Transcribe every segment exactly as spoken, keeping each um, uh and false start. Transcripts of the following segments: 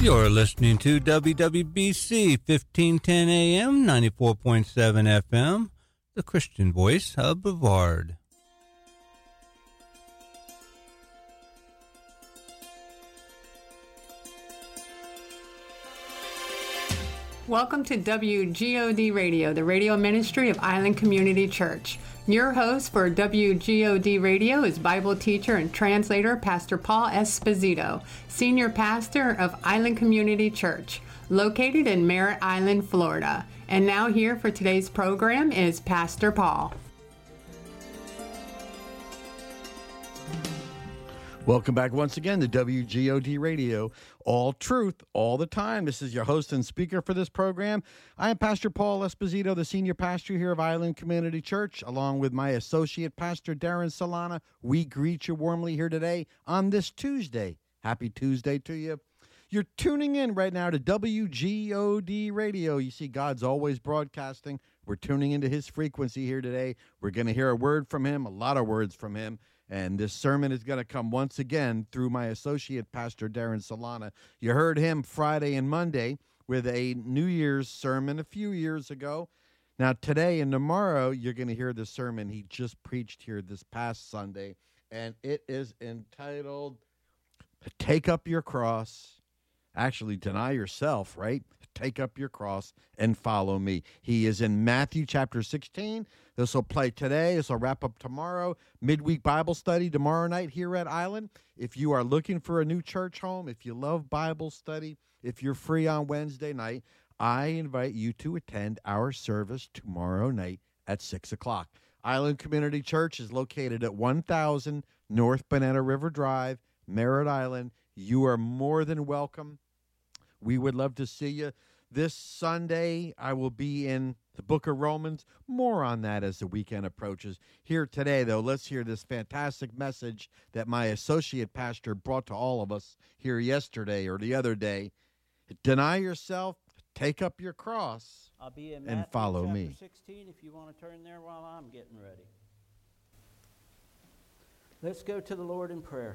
You're listening to W W B C fifteen ten A M, ninety-four point seven F M, the Christian voice of Brevard. Welcome to W G O D Radio, the radio ministry of Island Community Church. Your host for W G O D Radio is Bible teacher and translator Pastor Paul Esposito, senior pastor of Island Community Church, located in Merritt Island, Florida. And now here for today's program is Pastor Paul. Welcome back once again to W G O D Radio, all truth, all the time. This is your host and speaker for this program. I am Pastor Paul Esposito, the senior pastor here of Island Community Church, along with my associate pastor, Darren Solana. We greet you warmly here today on this Tuesday. Happy Tuesday to you. You're tuning in right now to W G O D Radio. You see, God's always broadcasting. We're tuning into his frequency here today. We're going to hear a word from him, a lot of words from him. And this sermon is going to come once again through my associate pastor, Darren Solana. You heard him Friday and Monday with a New Year's sermon a few years ago. Now, today and tomorrow, you're going to hear the sermon he just preached here this past Sunday. And it is entitled, Take Up Your Cross. Actually, deny yourself, right? Take up your cross and follow me. He is in Matthew chapter sixteen. This will play today. This will wrap up tomorrow. Midweek Bible study tomorrow night here at Island. If you are looking for a new church home, if you love Bible study, if you're free on Wednesday night, I invite you to attend our service tomorrow night at six o'clock. Island Community Church is located at one thousand North Banana River Drive, Merritt Island. You are more than welcome. We would love to see you. This Sunday, I will be in the book of Romans. More on that as the weekend approaches. Here today, though, let's hear this fantastic message that my associate pastor brought to all of us here yesterday or the other day. Deny yourself, take up your cross, I'll be in and Matthew follow chapter me. sixteen if you want to turn there while I'm getting ready. Let's go to the Lord in prayer.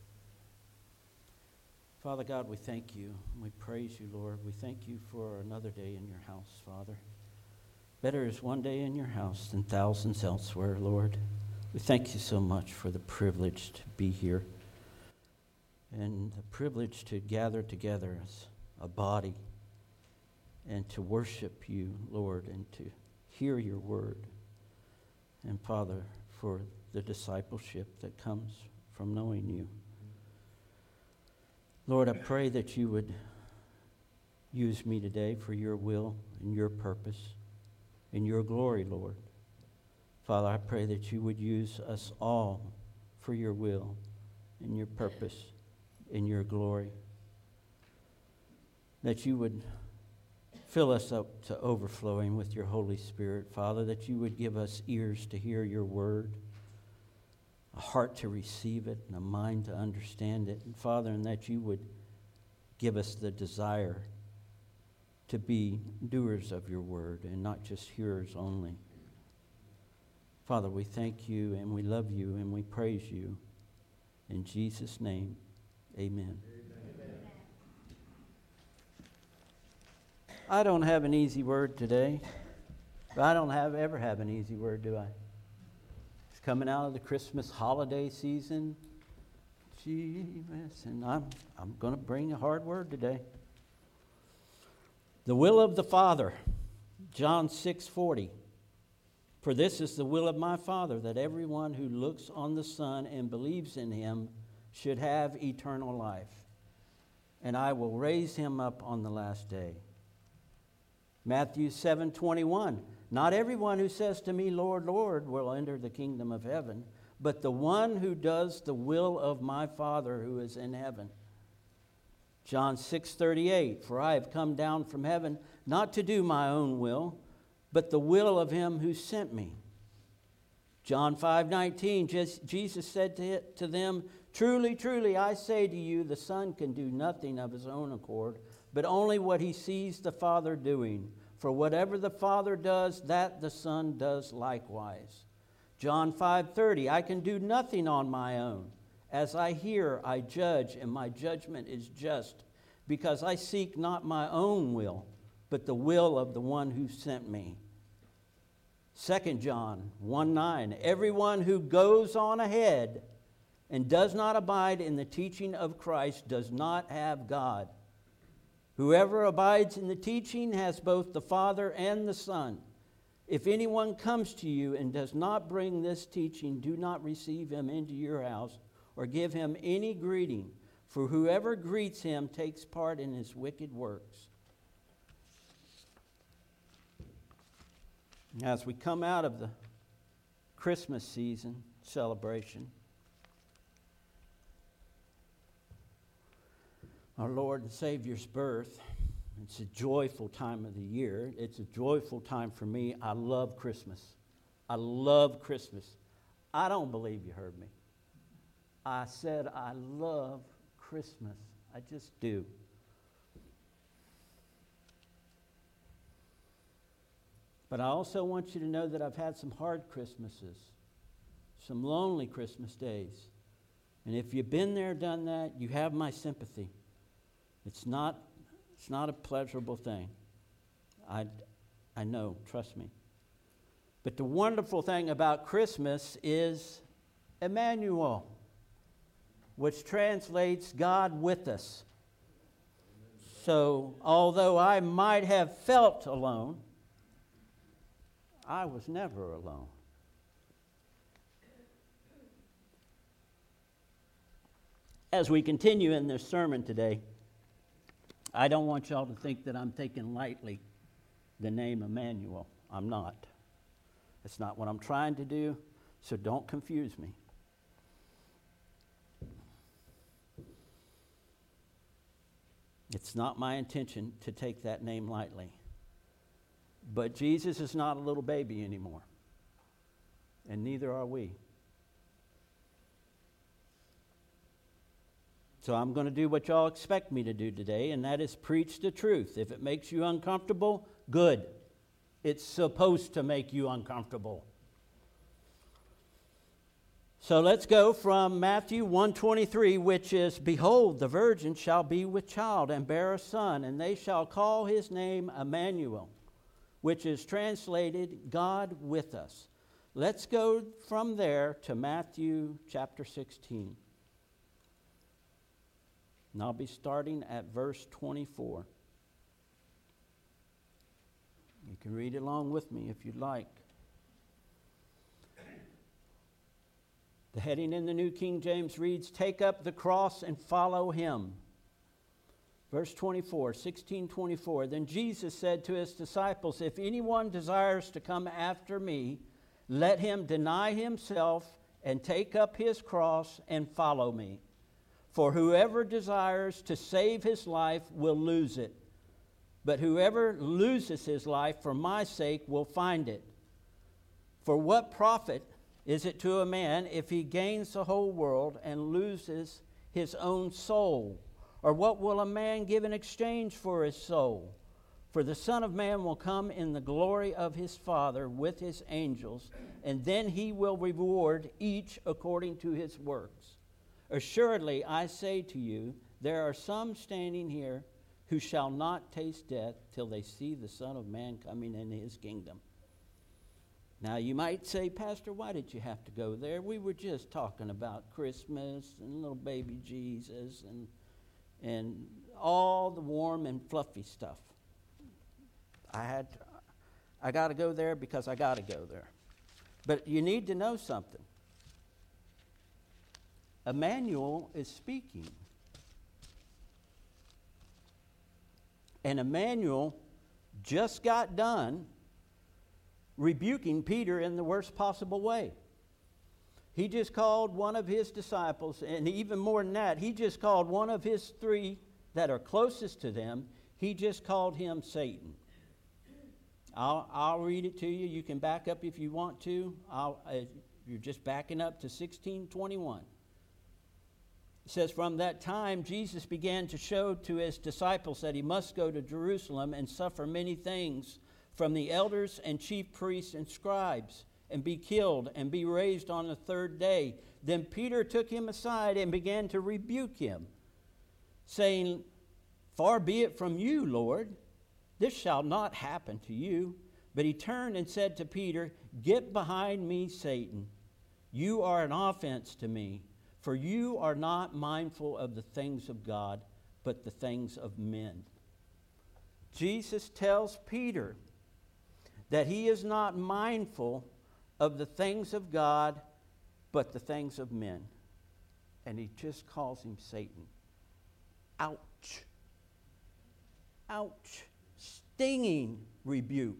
Father God, we thank you. We praise you, Lord. We thank you for another day in your house, Father. Better is one day in your house than thousands elsewhere, Lord. We thank you so much for the privilege to be here and the privilege to gather together as a body and to worship you, Lord, and to hear your word. And, Father, for the discipleship that comes from knowing you. Lord, I pray that you would use me today for your will and your purpose and your glory, Lord. Father, I pray that you would use us all for your will and your purpose and your glory. That you would fill us up to overflowing with your Holy Spirit, Father, that you would give us ears to hear your word, a heart to receive it, and a mind to understand it. And Father, and that you would give us the desire to be doers of your word and not just hearers only. Father, we thank you and we love you and we praise you. In Jesus' name, amen. Amen. I don't have an easy word today, but I don't have ever have an easy word, do I? Coming out of the Christmas holiday season, Jesus, and I'm I'm going to bring a hard word today. The will of the Father, John six forty. For this is the will of my Father, that everyone who looks on the Son and believes in him should have eternal life, and I will raise him up on the last day. Matthew seven twenty-one. Not everyone who says to me, Lord, Lord, will enter the kingdom of heaven, but the one who does the will of my Father who is in heaven. John six thirty-eight. For I have come down from heaven not to do my own will, but the will of him who sent me. John five nineteen. Jesus said to, to them, Truly, truly, I say to you, the Son can do nothing of his own accord, but only what he sees the Father doing. For whatever the Father does, that the Son does likewise. John five thirty, I can do nothing on my own. As I hear, I judge, and my judgment is just, because I seek not my own will, but the will of the one who sent me. Second John one nine, everyone who goes on ahead and does not abide in the teaching of Christ does not have God. Whoever abides in the teaching has both the Father and the Son. If anyone comes to you and does not bring this teaching, do not receive him into your house or give him any greeting, for whoever greets him takes part in his wicked works. As we come out of the Christmas season celebration, our Lord and Savior's birth, it's a joyful time of the year. It's a joyful time for me. I love Christmas. I love Christmas. I don't believe you heard me. I said I love Christmas. I just do. But I also want you to know that I've had some hard Christmases, some lonely Christmas days. And if you've been there, done that, you have my sympathy. It's not, it's not a pleasurable thing. I, I know, trust me. But the wonderful thing about Christmas is Emmanuel, which translates God with us. So, although I might have felt alone, I was never alone. As we continue in this sermon today, I don't want y'all to think that I'm taking lightly the name Emmanuel. I'm not. That's not what I'm trying to do, so don't confuse me. It's not my intention to take that name lightly. But Jesus is not a little baby anymore, and neither are we. So I'm going to do what y'all expect me to do today, and that is preach the truth. If it makes you uncomfortable, good. It's supposed to make you uncomfortable. So let's go from Matthew one twenty-three, which is, behold, the virgin shall be with child and bear a son, and they shall call his name Emmanuel, which is translated God with us. Let's go from there to Matthew chapter sixteen. And I'll be starting at verse twenty-four. You can read along with me if you'd like. The heading in the New King James reads, take up the cross and follow him. Verse twenty-four, sixteen twenty-four, then Jesus said to his disciples, if anyone desires to come after me, let him deny himself and take up his cross and follow me. For whoever desires to save his life will lose it, but whoever loses his life for my sake will find it. For what profit is it to a man if he gains the whole world and loses his own soul? Or what will a man give in exchange for his soul? For the Son of Man will come in the glory of his Father with his angels, and then he will reward each according to his works. Assuredly, I say to you, there are some standing here who shall not taste death till they see the Son of Man coming in his kingdom. Now, you might say, Pastor, why did you have to go there? We were just talking about Christmas and little baby Jesus and and all the warm and fluffy stuff. I had, to, I got to go there because I got to go there. But you need to know something. Emmanuel is speaking. And Emmanuel just got done rebuking Peter in the worst possible way. He just called one of his disciples, and even more than that, he just called one of his three that are closest to them, he just called him Satan. I'll, I'll read it to you. You can back up if you want to. I'll, uh, you're just backing up to sixteen twenty-one. It says, from that time, Jesus began to show to his disciples that he must go to Jerusalem and suffer many things from the elders and chief priests and scribes, and be killed and be raised on the third day. Then Peter took him aside and began to rebuke him, saying, Far be it from you, Lord. This shall not happen to you. But he turned and said to Peter, Get behind me, Satan. You are an offense to me, for you are not mindful of the things of God, but the things of men. Jesus tells Peter that he is not mindful of the things of God, but the things of men. And he just calls him Satan. Ouch. Ouch. Stinging rebuke.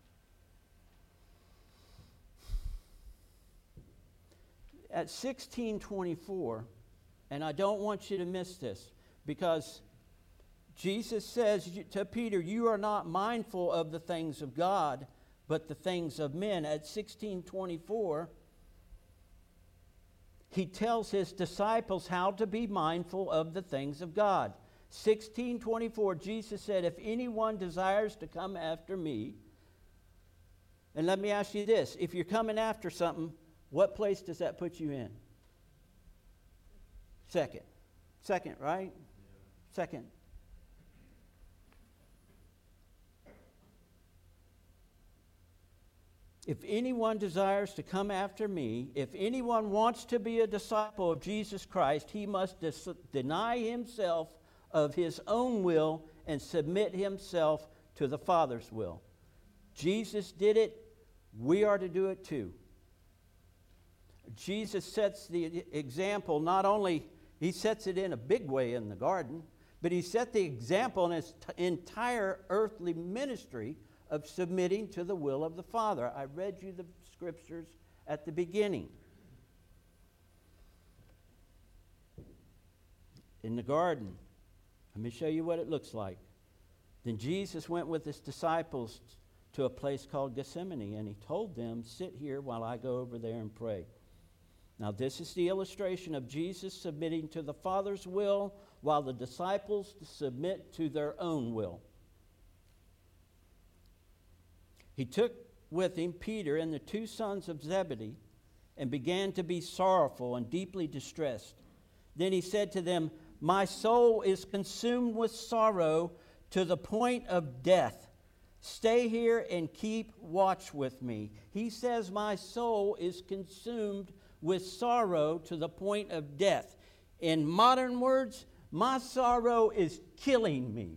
At sixteen twenty-four, and I don't want you to miss this, because Jesus says to Peter, you are not mindful of the things of God, but the things of men. At sixteen twenty-four, he tells his disciples how to be mindful of the things of God. sixteen twenty-four, Jesus said, if anyone desires to come after me, and let me ask you this, if you're coming after something, what place does that put you in? Second. Second, right? Second. If anyone desires to come after me, if anyone wants to be a disciple of Jesus Christ, he must dis- deny himself of his own will and submit himself to the Father's will. Jesus did it. We are to do it too. Jesus sets the example, not only, he sets it in a big way in the garden, but he set the example in his t- entire earthly ministry of submitting to the will of the Father. I read you the scriptures at the beginning. In the garden, let me show you what it looks like. Then Jesus went with his disciples to a place called Gethsemane, and he told them, sit here while I go over there and pray. Now, this is the illustration of Jesus submitting to the Father's will while the disciples submit to their own will. He took with him Peter and the two sons of Zebedee and began to be sorrowful and deeply distressed. Then he said to them, my soul is consumed with sorrow to the point of death. Stay here and keep watch with me. He says, my soul is consumed with sorrow to the point of death. In modern words, my sorrow is killing me.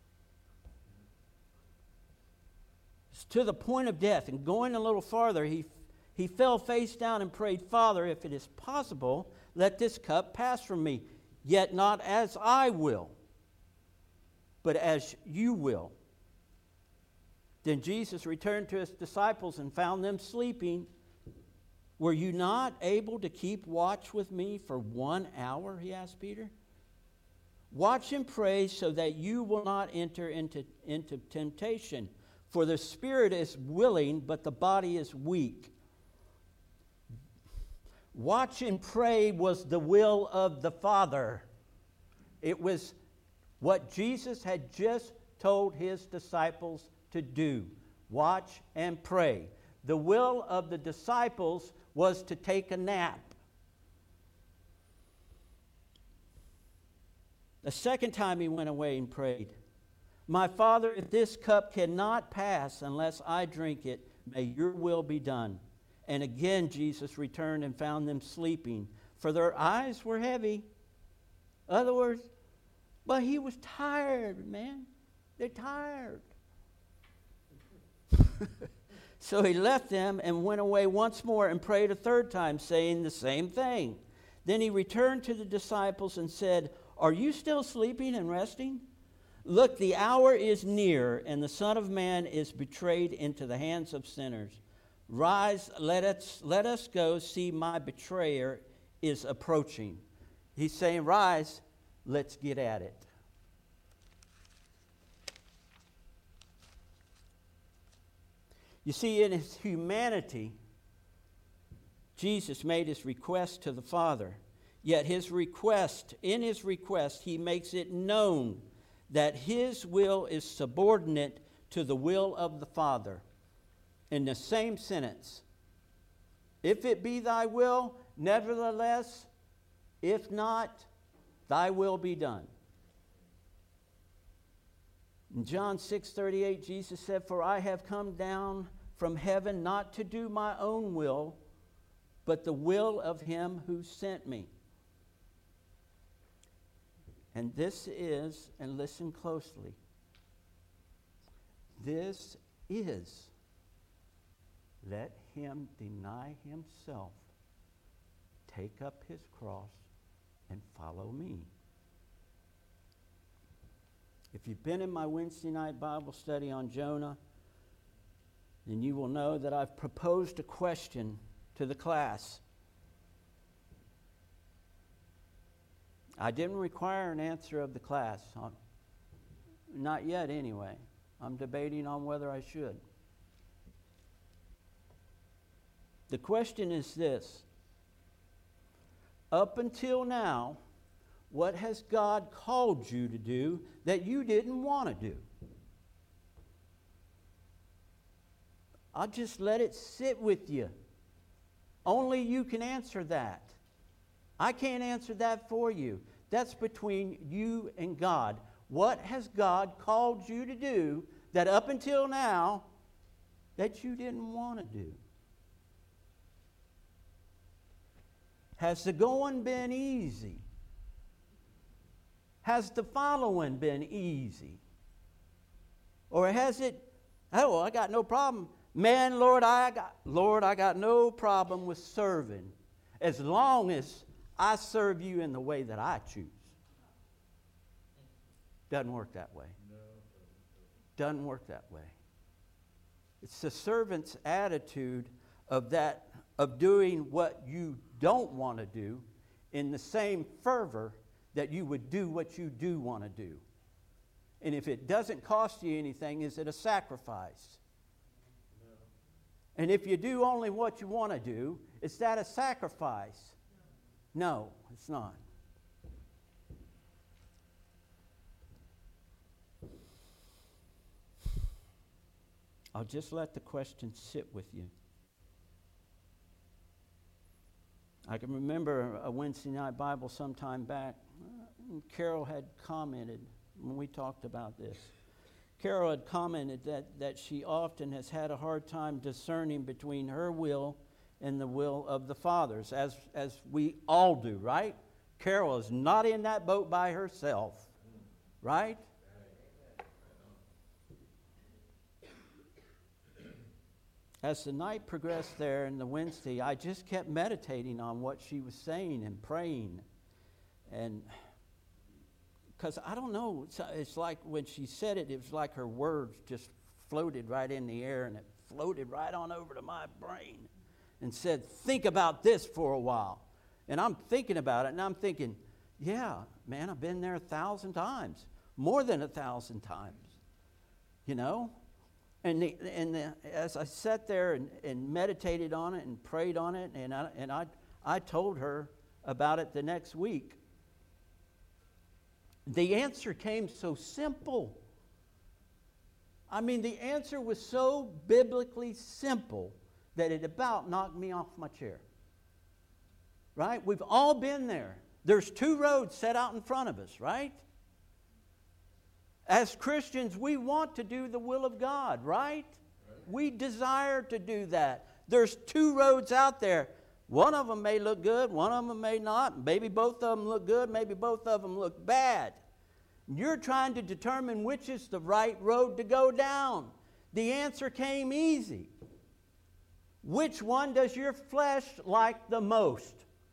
It's to the point of death. And going a little farther, he, he fell face down and prayed, Father, if it is possible, let this cup pass from me. Yet not as I will, but as you will. Then Jesus returned to his disciples and found them sleeping. Were you not able to keep watch with me for one hour, he asked Peter. Watch and pray so that you will not enter into, into temptation. For the spirit is willing, but the body is weak. Watch and pray was the will of the Father. It was what Jesus had just told his disciples to do. Watch and pray. The will of the disciples was to take a nap. The second time he went away and prayed, my Father, if this cup cannot pass unless I drink it, may your will be done. And again Jesus returned and found them sleeping, for their eyes were heavy. In other words, but he was tired, man. They're tired. So he left them and went away once more and prayed a third time, saying the same thing. Then he returned to the disciples and said, are you still sleeping and resting? Look, the hour is near, and the Son of Man is betrayed into the hands of sinners. Rise, let us, let us go, see my betrayer is approaching. He's saying, rise, let's get at it. You see, in his humanity, Jesus made his request to the Father. Yet his request, in his request, he makes it known that his will is subordinate to the will of the Father. In the same sentence, if it be thy will, nevertheless, if not, thy will be done. In John six thirty-eight, Jesus said, "For I have come down from heaven not to do my own will, but the will of him who sent me." And this is, and listen closely, this is, let him deny himself, take up his cross, and follow me. If you've been in my Wednesday night Bible study on Jonah, then you will know that I've proposed a question to the class. I didn't require an answer of the class. Not yet, anyway. I'm debating on whether I should. The question is this: up until now, what has God called you to do that you didn't want to do? I'll just let it sit with you. Only you can answer that. I can't answer that for you. That's between you and God. What has God called you to do that up until now that you didn't want to do? Has the going been easy? Has the following been easy? Or has it, oh, I got no problem. Man, Lord, I got, Lord, I got no problem with serving as long as I serve you in the way that I choose. Doesn't work that way. Doesn't work that way. It's the servant's attitude of that, of doing what you don't want to do in the same fervor that you would do what you do want to do. And if it doesn't cost you anything, is it a sacrifice? And if you do only what you want to do, is that a sacrifice? No, it's not. I'll just let the question sit with you. I can remember a Wednesday night Bible some time back. Uh, Carol had commented when we talked about this. Carol had commented that, that she often has had a hard time discerning between her will and the will of the Father's, as, as we all do, right? Carol is not in that boat by herself, right? As the night progressed there and the Wednesday, I just kept meditating on what she was saying and praying. And because I don't know, it's, it's like when she said it, it was like her words just floated right in the air, and it floated right on over to my brain and said, think about this for a while. And I'm thinking about it, and I'm thinking, yeah, man, I've been there a thousand times, more than a thousand times, you know? And, the, and the, as I sat there and, and meditated on it and prayed on it, and, I, and I, I told her about it the next week, the answer came so simple. I mean, the answer was so biblically simple that it about knocked me off my chair. Right? We've all been there. There's two roads set out in front of us, right? As Christians, we want to do the will of God, right? Right. We desire to do that. There's two roads out there. One of them may look good, one of them may not. Maybe both of them look good, maybe both of them look bad. You're trying to determine which is the right road to go down. The answer came easy. Which one does your flesh like the most?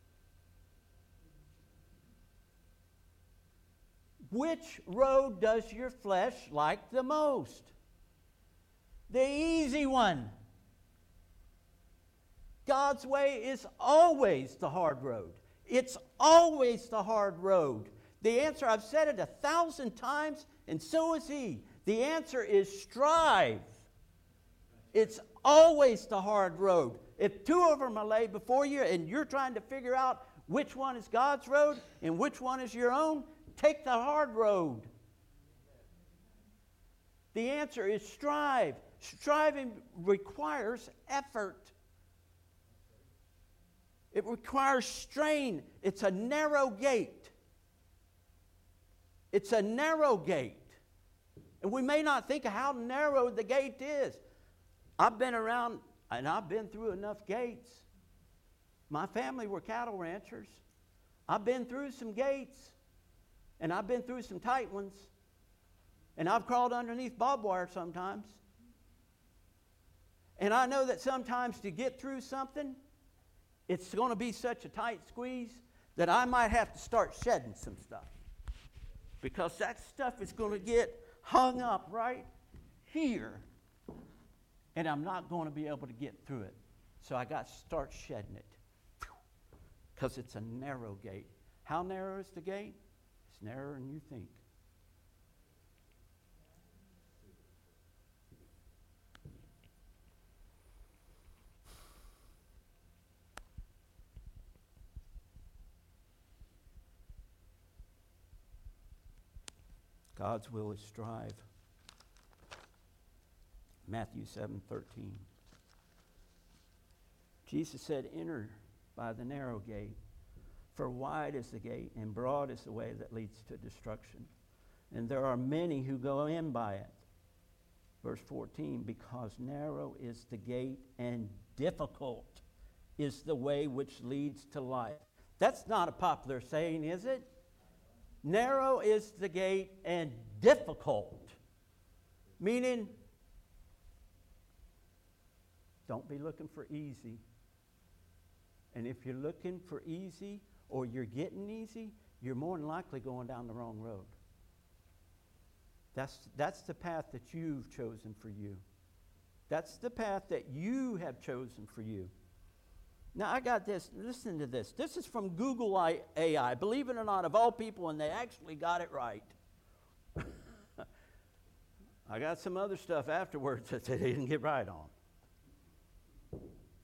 Which road does your flesh like the most? The easy one. God's way is always the hard road. It's always the hard road. The answer, I've said it a thousand times, and so is he. The answer is strive. It's always the hard road. If two of them are laid before you and you're trying to figure out which one is God's road and which one is your own, take the hard road. The answer is strive. Striving requires effort. It requires strain. It's a narrow gate. It's a narrow gate. And we may not think of how narrow the gate is. I've been around, and I've been through enough gates. My family were cattle ranchers. I've been through some gates, and I've been through some tight ones. And I've crawled underneath barbed wire sometimes. And I know that sometimes to get through something, it's going to be such a tight squeeze that I might have to start shedding some stuff. Because that stuff is going to get hung up right here. And I'm not going to be able to get through it. So I got to start shedding it. Because it's a narrow gate. How narrow is the gate? It's narrower than you think. God's will is strive. Matthew seven thirteen. Jesus said, enter by the narrow gate, for wide is the gate and broad is the way that leads to destruction. And there are many who go in by it. Verse fourteen, because narrow is the gate and difficult is the way which leads to life. That's not a popular saying, is it? Narrow is the gate and difficult. Meaning, don't be looking for easy. And if you're looking for easy or you're getting easy, you're more than likely going down the wrong road. That's, that's the path that you've chosen for you. That's the path that you have chosen for you. Now, I got this. Listen to this. This is from Google A I. Believe it or not, of all people, and they actually got it right. I got some other stuff afterwards that they didn't get right on.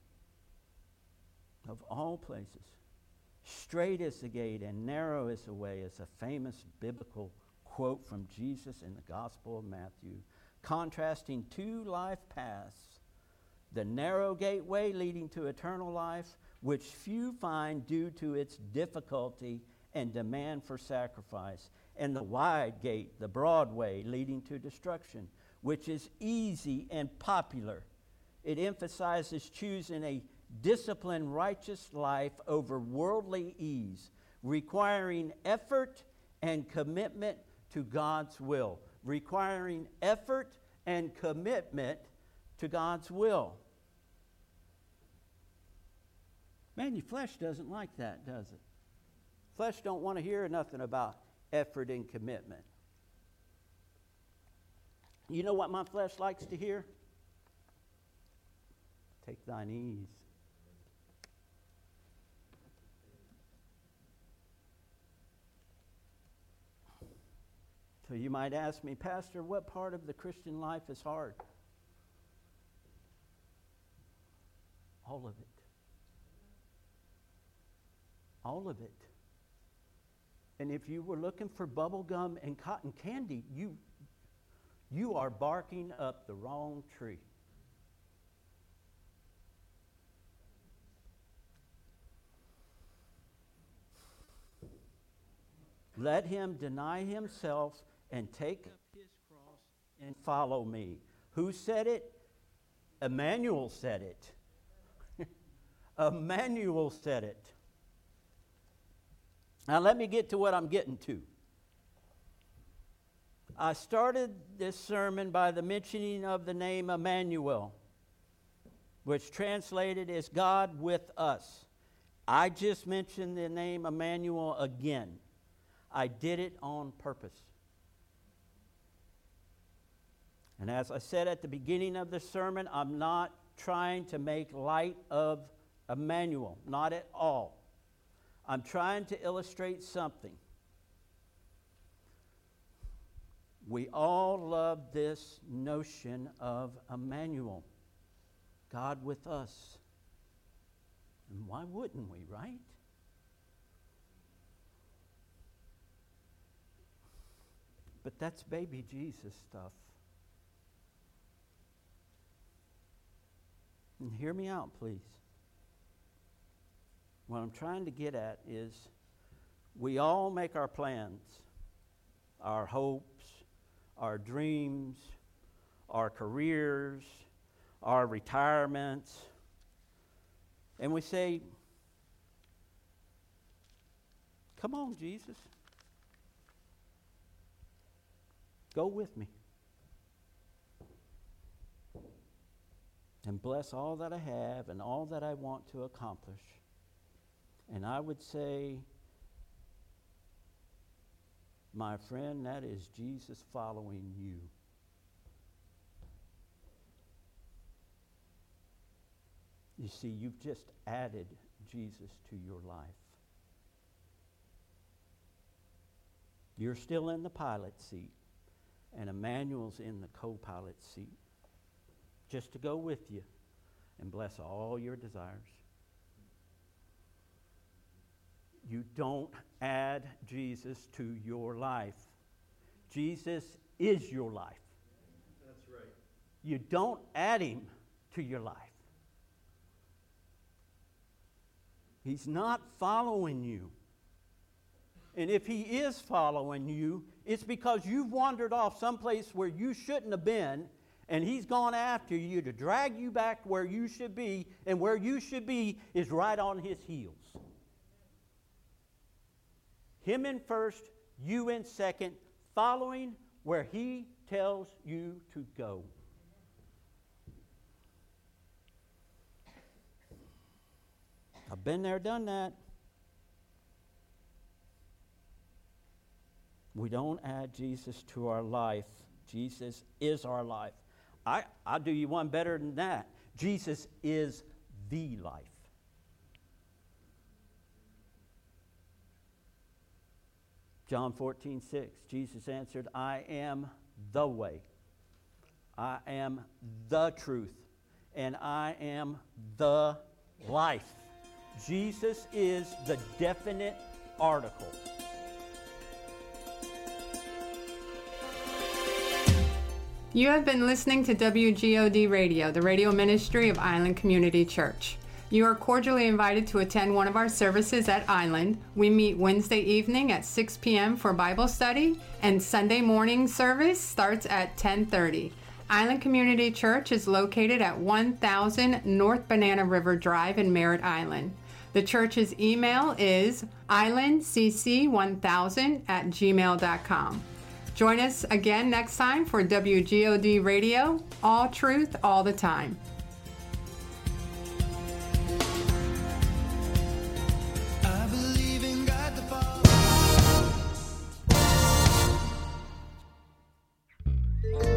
Of all places, straight is the gate and narrow is the way is a famous biblical quote from Jesus in the Gospel of Matthew, contrasting two life paths. The narrow gateway leading to eternal life, which few find due to its difficulty and demand for sacrifice, and the wide gate, the broad way, leading to destruction, which is easy and popular. It emphasizes choosing a disciplined, righteous life over worldly ease, requiring effort and commitment to God's will. Requiring effort and commitment to God's will. Man, your flesh doesn't like that, does it? Flesh don't want to hear nothing about effort and commitment. You know what my flesh likes to hear? Take thine ease. So you might ask me, Pastor, what part of the Christian life is hard? All of it. All of it. And if you were looking for bubble gum and cotton candy, you, you are barking up the wrong tree. Let him deny himself and take up his cross and follow me. Who said it? Emmanuel said it. Emmanuel said it. Now let me get to what I'm getting to. I started this sermon by the mentioning of the name Emmanuel, which translated is God with us. I just mentioned the name Emmanuel again. I did it on purpose. And as I said at the beginning of the sermon, I'm not trying to make light of Emmanuel, not at all. I'm trying to illustrate something. We all love this notion of Emmanuel, God with us. And why wouldn't we, right? But that's baby Jesus stuff. And hear me out, please. What I'm trying to get at is we all make our plans, our hopes, our dreams, our careers, our retirements, and we say, come on, Jesus. Go with me. And bless all that I have and all that I want to accomplish. And I would say, my friend, that is Jesus following you. You see, you've just added Jesus to your life. You're still in the pilot seat, and Emmanuel's in the co-pilot seat, just to go with you and bless all your desires. You don't add Jesus to your life. Jesus is your life. That's right. You don't add him to your life. He's not following you. And if he is following you, it's because you've wandered off someplace where you shouldn't have been, and he's gone after you to drag you back where you should be, and where you should be is right on his heels. Him in first, you in second, following where he tells you to go. I've been there, done that. We don't add Jesus to our life. Jesus is our life. I, I'll do you one better than that. Jesus is the life. John fourteen six, Jesus answered, I am the way. I am the truth. And I am the life. Jesus is the definite article. You have been listening to W G O D Radio, the radio ministry of Island Community Church. You are cordially invited to attend one of our services at Island. We meet Wednesday evening at six p.m. for Bible study, and Sunday morning service starts at ten thirty. Island Community Church is located at one thousand North Banana River Drive in Merritt Island. The church's email is island c c one thousand at gmail dot com. Join us again next time for W G O D Radio, all truth, all the time. I believe in God the Father.